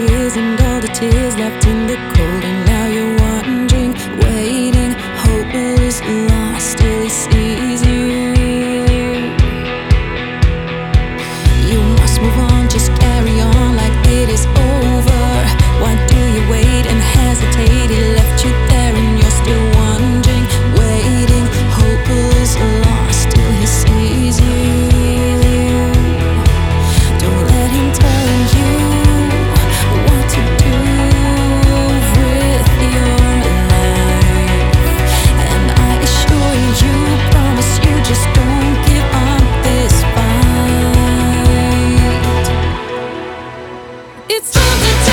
years and all the tears left in the cold, and now you're wondering, waiting, hopeless, lost, still he sees you. You must move on, just carry on like it is over. Why do you wait and hesitate? He left you there and you're still wondering, waiting, hopeless, lost, still he sees you. Don't let him tell you what to do with your life. And I assure you, promise you, just don't give up this fight. It's time to